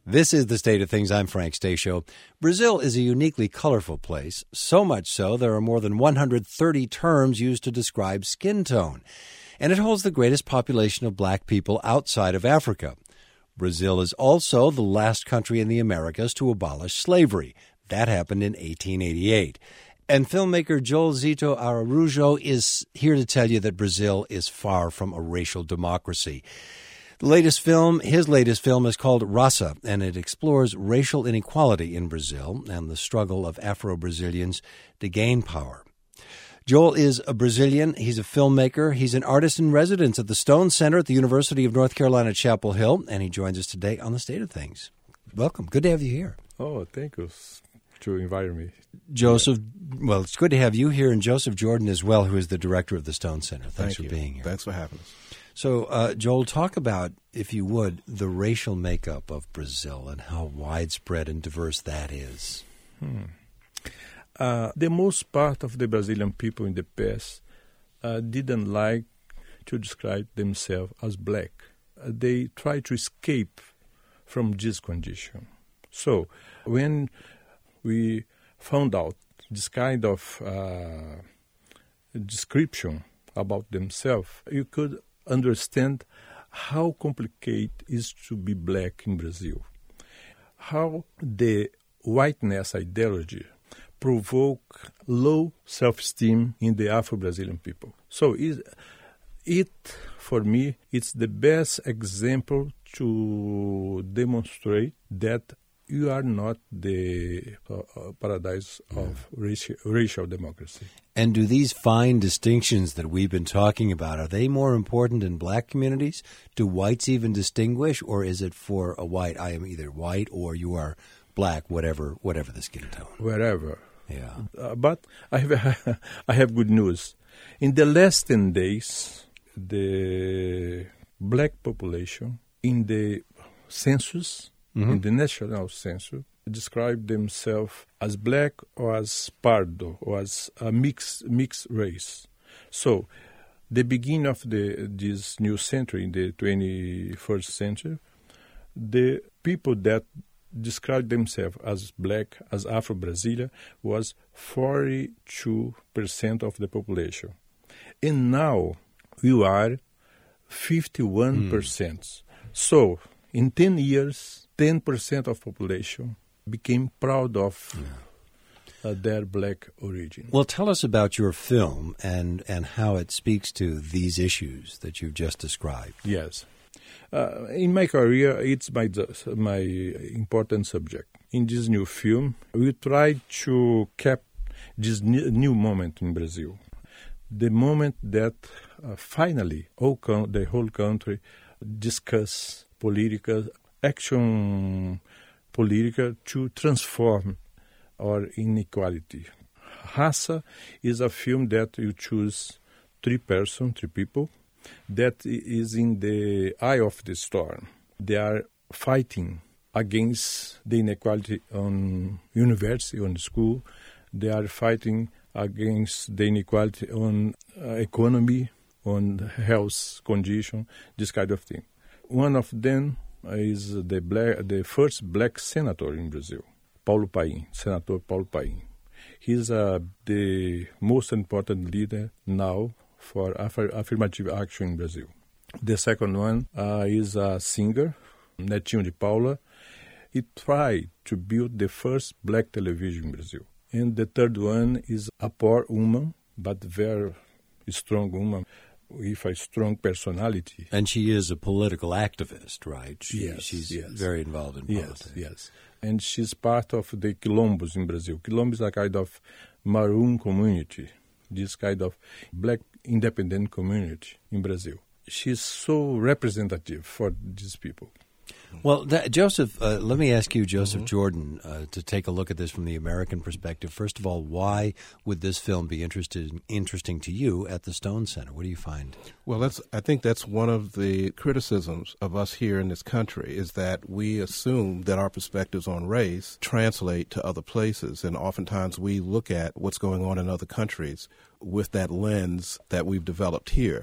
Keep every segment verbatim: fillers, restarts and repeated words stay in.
This is The State of Things. I'm Frank Stasio. Brazil is a uniquely colorful place, so much so there are more than one hundred thirty terms used to describe skin tone. And it holds the greatest population of black people outside of Africa. Brazil is also the last country in the Americas to abolish slavery. That happened in eighteen eighty-eight. And filmmaker Joel Zito Araujo is here to tell you that Brazil is far from a racial democracy. The latest film, his latest film, is called Raça, and it explores racial inequality in Brazil and the struggle of Afro-Brazilians to gain power. Joel is a Brazilian. He's a filmmaker. He's an artist in residence at the Stone Center at the University of North Carolina, Chapel Hill, and he joins us today on The State of Things. Welcome. Good to have you here. Oh, thank you to invite me. Joseph, well, it's good to have you here, and Joseph Jordan as well, who is the director of the Stone Center. Thanks Thank for you. being here. Thanks for having us. So, uh, Joel, talk about, if you would, the racial makeup of Brazil and how widespread and diverse that is. Hmm. Uh, the most part of the Brazilian people in the past uh, didn't like to describe themselves as black. Uh, they try to escape from this condition. So, when we found out this kind of uh, description about themselves, you could understand how complicated it is to be black in Brazil. How the whiteness ideology provoke low self-esteem in the Afro-Brazilian people. So it, it, for me, it's the best example to demonstrate that you are not the uh, uh, paradise of racial, racial democracy. And do these fine distinctions that we've been talking about, are they more important in black communities? Do whites even distinguish, or is it for a white, I am either white or you are black, whatever whatever the skin tone? Wherever. Yeah. Uh, but I have, I have good news. In the last ten days, the black population in the census, mm-hmm. in the national census, describe themselves as black or as pardo or as a mixed mixed race. So, the beginning of the this new century, in the twenty-first century, the people that described themselves as black, as Afro-Brazilian, was forty-two percent of the population. And now we are fifty-one percent. Mm. So, in ten years, ten percent of population became proud of yeah. uh, their black origin. Well, tell us about your film and, and how it speaks to these issues that you've just described. Yes. Uh, in my career, it's my, my important subject. In this new film, we tried to cap this new moment in Brazil. The moment that uh, finally all con- the whole country discuss political action political to transform our inequality. Raça is a film that you choose three persons, three people, that is in the eye of the storm. They are fighting against the inequality on university, on school. They are fighting against the inequality on uh, economy, on health condition, this kind of thing. One of them is the black, the first black senator in Brazil, Paulo Paim, Senator Paulo Paim. He's uh, the most important leader now for aff- affirmative action in Brazil. The second one uh, is a singer, Netinho de Paula. He tried to build the first black television in Brazil. And the third one is a poor woman, but very strong woman, with a strong personality. And she is a political activist, right? She, yes, she's yes. very involved in politics. Yes, yes. And she's part of the Quilombos in Brazil. Quilombos is a kind of maroon community, this kind of black independent community in Brazil. She's so representative for these people. Well, that, Joseph, uh, let me ask you, Joseph Mm-hmm. Jordan, uh, to take a look at this from the American perspective. First of all, why would this film be interested, interesting to you at the Stone Center? What do you find? Well, that's, I think that's one of the criticisms of us here in this country, is that we assume that our perspectives on race translate to other places, and oftentimes we look at what's going on in other countries with that lens that we've developed here.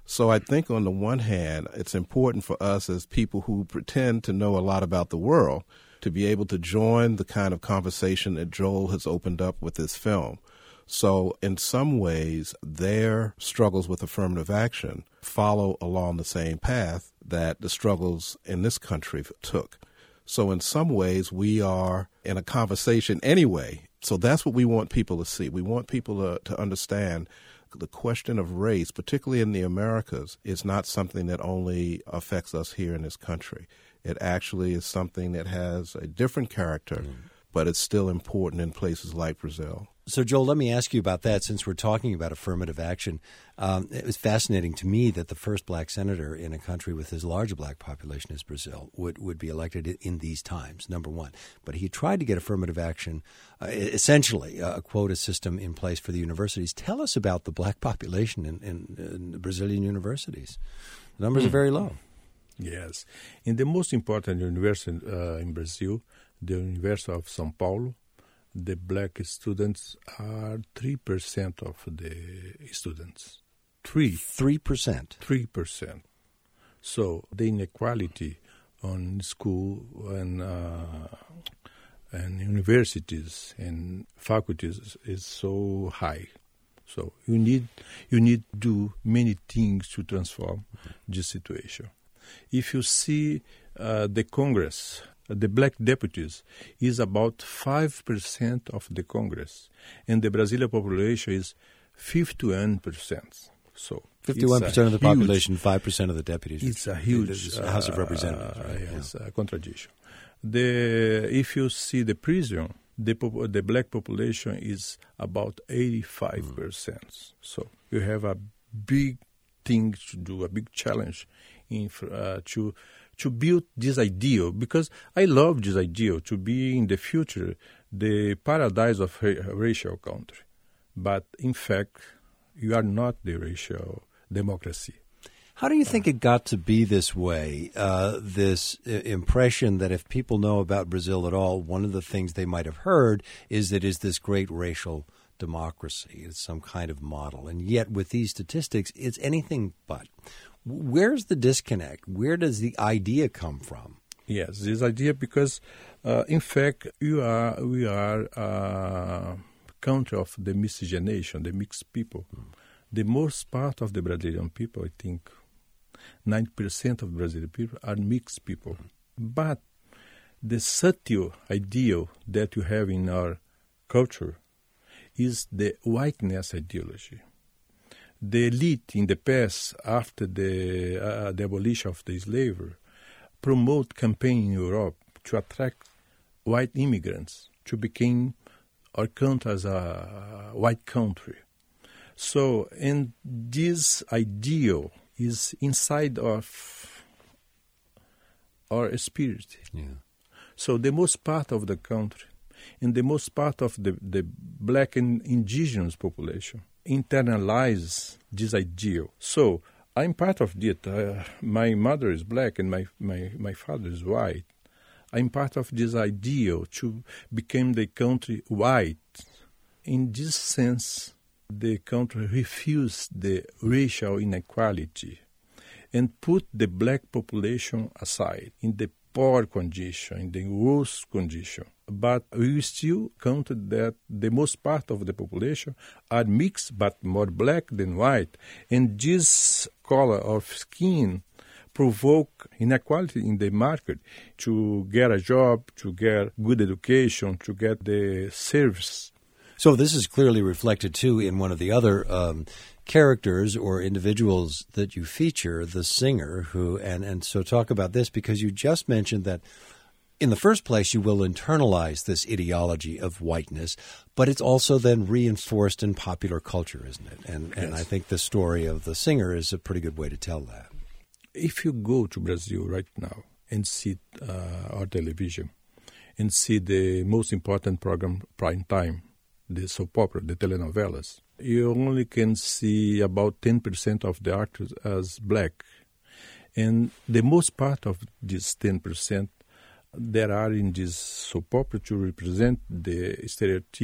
So I think on the one hand, it's important for us as people who pretend to know a lot about the world to be able to join the kind of conversation that Joel has opened up with this film. So in some ways, their struggles with affirmative action follow along the same path that the struggles in this country took. So in some ways, we are in a conversation anyway. So that's what we want people to see. We want people to, to understand the question of race, particularly in the Americas, is not something that only affects us here in this country. It actually is something that has a different character, mm. but it's still important in places like Brazil. So, Joel, let me ask you about that since we're talking about affirmative action. Um, it was fascinating to me that the first black senator in a country with as large a black population as Brazil would, would be elected in these times, number one. But he tried to get affirmative action, uh, essentially a quota system in place for the universities. Tell us about the black population in, in, in the Brazilian universities. The numbers mm. are very low. Yes. In the most important university uh, in Brazil, the University of São Paulo, the black students are three percent of the students. Three. three percent? three percent. So the inequality on school and uh, and universities and faculties is, is so high. So you need you need to do many things to transform this situation. If you see uh, the Congress, the black deputies is about five percent of the Congress, and the Brazilian population is fifty-one percent. So fifty-one percent of the huge, population, five percent of the deputies. It's a huge uh, House of Representatives. Uh, right? yes, yeah. a contradiction. The if you see the prison, the the black population is about eighty-five percent. Mm. So you have a big thing to do, a big challenge in uh, to. to build this ideal, because I love this ideal to be in the future the paradise of a racial country. But in fact, you are not the racial democracy. How do you think it got to be this way, uh, this uh, impression that if people know about Brazil at all, one of the things they might have heard is that it's this great racial democracy. It's some kind of model. And yet with these statistics, it's anything but. Where's the disconnect? Where does the idea come from? Yes, this idea because, uh, in fact, you are we are a country of the miscegenation, the mixed people. Mm. The most part of the Brazilian people, I think, ninety percent of Brazilian people are mixed people. Mm. But the subtle ideal that you have in our culture is the whiteness ideology. The elite in the past, after the, uh, the abolition of the slavery, promote campaign in Europe to attract white immigrants to become our country as a white country. So, and this ideal is inside of our spirit. Yeah. So the most part of the country and the most part of the, the black and indigenous population internalize this ideal. So I'm part of it. Uh, my mother is black and my, my, my father is white. I'm part of this ideal to become the country white. In this sense, the country refused the racial inequality and put the black population aside in the poor condition, in the worst condition. But we still counted that the most part of the population are mixed, but more black than white. And this color of skin provoke inequality in the market to get a job, to get good education, to get the service. So this is clearly reflected, too, in one of the other um, characters or individuals that you feature, the singer, who, and, and so talk about this, because you just mentioned that in the first place, you will internalize this ideology of whiteness, but it's also then reinforced in popular culture, isn't it? And, and yes. I think the story of the singer is a pretty good way to tell that. If you go to Brazil right now and see uh, our television and see the most important program, prime time, the soap opera, the telenovelas, you only can see about ten percent of the actors as black. And the most part of this ten percent that are in this soap opera to represent the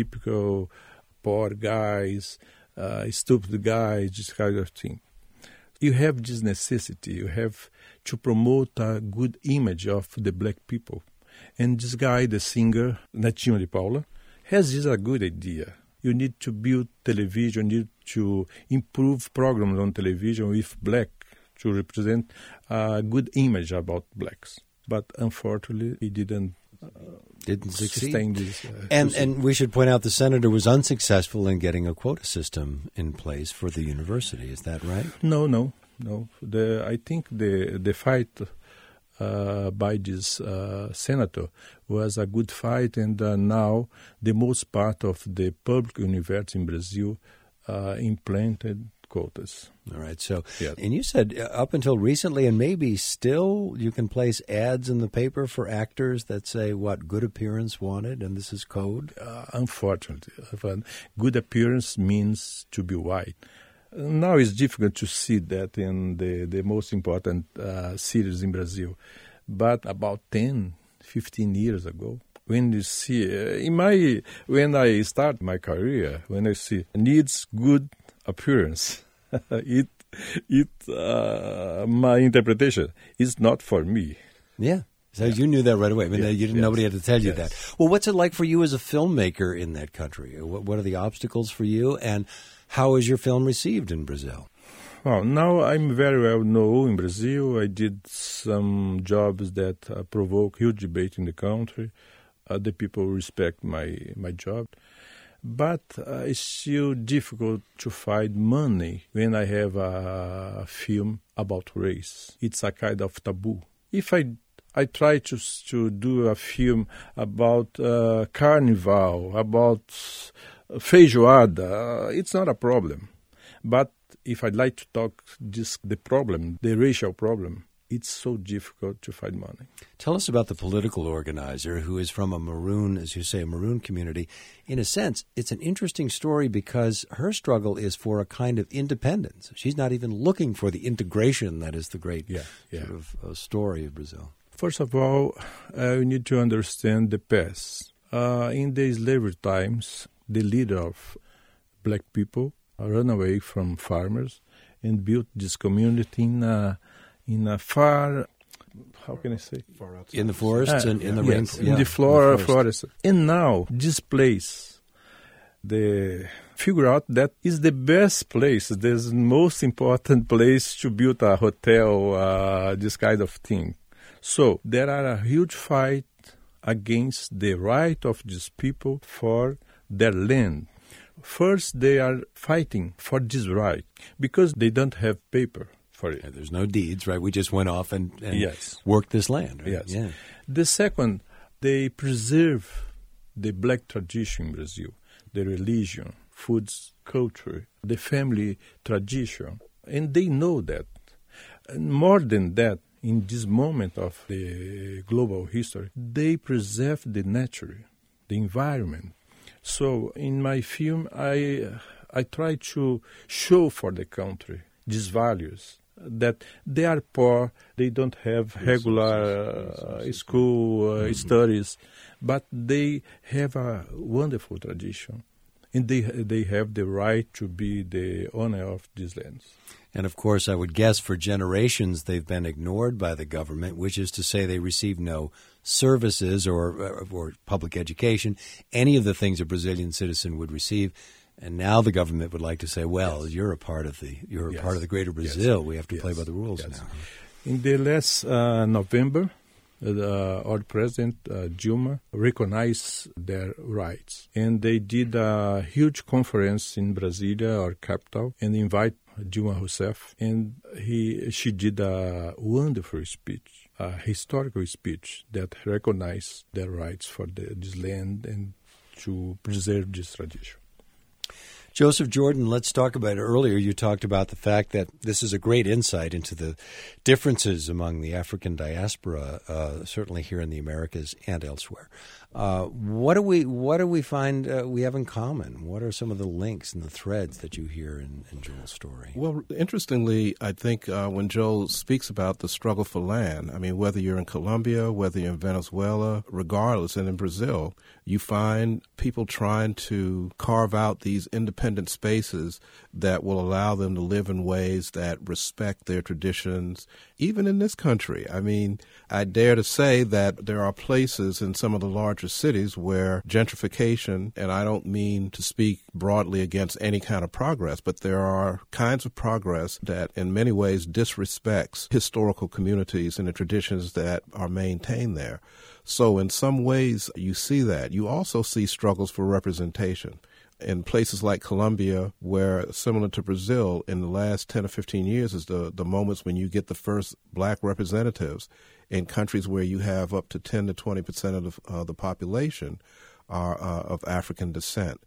stereotypical poor guys, uh, stupid guys, this kind of thing. you have this necessity. You have to promote a good image of the black people. And this guy, the singer, Netinho de Paula, has this a good idea. You need to build television, you need to improve programs on television with black to represent a good image about blacks. But unfortunately, he didn't uh, didn't succeed. sustain this. Uh, and and we should point out the senator was unsuccessful in getting a quota system in place for the university. Is that right? No, no, no. The I think the the fight uh, by this uh, senator was a good fight, and uh, now the most part of the public universities in Brazil uh, implemented quotas. All right. So, yeah. And you said uh, up until recently, and maybe still, you can place ads in the paper for actors that say what good appearance wanted, and this is code. Uh, unfortunately, good appearance means to be white. Now it's difficult to see that in the the most important uh, cities in Brazil, but about ten, fifteen years ago, when you see uh, in my when I start my career, when I see needs good appearance, it it uh, my interpretation is not for me. Yeah. So yeah. you knew that right away. I mean, yes, you didn't, yes, nobody had to tell you yes. that. Well, what's it like for you as a filmmaker in that country? What, what are the obstacles for you, and how is your film received in Brazil? Well, now I'm very well known in Brazil. I did some jobs that uh, provoke huge debate in the country. Uh, the people respect my my job. But uh, it's still difficult to find money when I have a, a film about race. It's a kind of taboo. If I I try to to do a film about uh, carnival, about feijoada, it's not a problem. But if I'd like to talk this the problem, the racial problem, it's so difficult to find money. Tell us about the political organizer who is from a maroon, as you say, a maroon community. In a sense, it's an interesting story because her struggle is for a kind of independence. She's not even looking for the integration that is the great yeah, yeah. sort of uh, story of Brazil. First of all, uh, we need to understand the past. Uh, in the slavery times, the leader of black people ran away from farmers and built this community in a in a far, how can I say? Far outside. In the forests uh, and in the yes, rainforest. in yeah, the flora in the forest. forest. And now, this place, they figure out that is the best place, the most important place to build a hotel, uh, this kind of thing. So there are a huge fight against the right of these people for their land. First, they are fighting for this right because they don't have paper for it. Yeah, there's no deeds, right? We just went off and, and yes. worked this land. Right? Yes. Yeah. The second, they preserve the black tradition in Brazil, the religion, foods, culture, the family tradition, and they know that. And more than that, in this moment of the global history, they preserve the nature, the environment. So in my film, I I try to show for the country these values, that they are poor, they don't have regular uh, school uh, mm-hmm. studies, but they have a wonderful tradition, and they they have the right to be the owner of these lands. And, of course, I would guess for generations they've been ignored by the government, which is to say they receive no services or, or public education, any of the things a Brazilian citizen would receive. And now the government would like to say, well, yes. you're a part of the you're a yes. part of the greater Brazil. Yes. We have to yes. play by the rules yes. now. In the last uh, November, uh, our president, uh, Dilma, recognized their rights. And they did a huge conference in Brasilia, our capital, and invite Dilma herself. And he, she did a wonderful speech, a historical speech that recognized their rights for the, this land and to preserve this tradition. Joseph Jordan, let's talk about it. Earlier you talked about the fact that this is a great insight into the differences among the African diaspora, uh, certainly here in the Americas and elsewhere. Uh, what do we what do we find uh, we have in common? What are some of the links and the threads that you hear in, in Joel's story? Well, interestingly, I think uh, when Joel speaks about the struggle for land, I mean, whether you're in Colombia, whether you're in Venezuela, regardless, and in Brazil, you find people trying to carve out these independent independent spaces that will allow them to live in ways that respect their traditions, even in this country. I mean, I dare to say that there are places in some of the larger cities where gentrification, and I don't mean to speak broadly against any kind of progress, but there are kinds of progress that in many ways disrespects historical communities and the traditions that are maintained there. So in some ways you see that. You also see struggles for representation. In places like Colombia, where similar to Brazil, in the last ten or fifteen years is the, the moments when you get the first black representatives in countries where you have up to ten to twenty percent of the, uh, the population are uh, of African descent.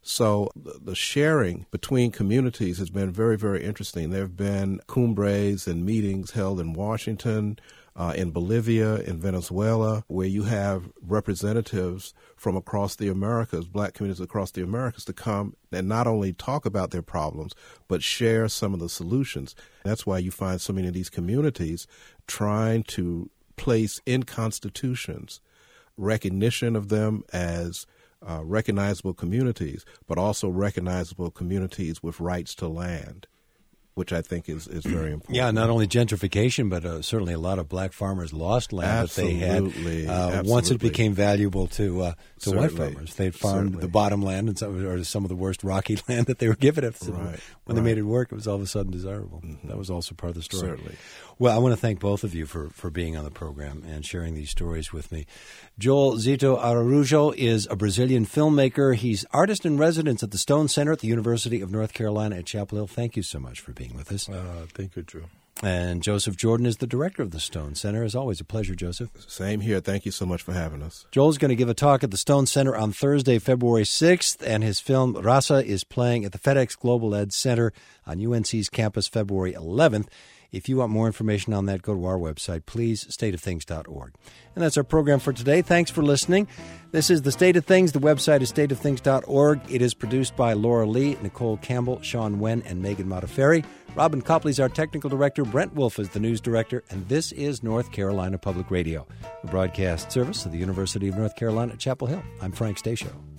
So the sharing between communities has been very, very interesting. There have been cumbres and meetings held in Washington, uh, in Bolivia, in Venezuela, where you have representatives from across the Americas, black communities across the Americas, to come and not only talk about their problems, but share some of the solutions. That's why you find so many of these communities trying to place in constitutions recognition of them as Uh, recognizable communities, but also recognizable communities with rights to land, which I think is, is very important. Yeah, not only gentrification, but uh, certainly a lot of black farmers lost land absolutely, that they had. Uh, absolutely. Once it became valuable to uh, to white Certainly. farmers. They farmed Certainly. the bottom land and some, or some of the worst rocky land that they were given. It. So right, when right. they made it work, it was all of a sudden desirable. Mm-hmm. That was also part of the story. Certainly. Well, I want to thank both of you for, for being on the program and sharing these stories with me. Joel Zito Araujo is a Brazilian filmmaker. He's artist in residence at the Stone Center at the University of North Carolina at Chapel Hill. Thank you so much for being with us. Uh, thank you, Drew. And Joseph Jordan is the director of the Stone Center. As always, a pleasure, Joseph. Same here. Thank you so much for having us. Joel's going to give a talk at the Stone Center on Thursday, February sixth, and his film Raça is playing at the FedEx Global Ed Center on U N C's campus February eleventh. If you want more information on that, go to our website, please, state of things dot org. And that's our program for today. Thanks for listening. This is The State of Things. The website is state of things dot org. It is produced by Laura Lee, Nicole Campbell, Sean Wen, and Megan Modafferi. Robin Copley is our technical director. Brent Wolf is the news director. And this is North Carolina Public Radio, a broadcast service of the University of North Carolina at Chapel Hill. I'm Frank Stasio.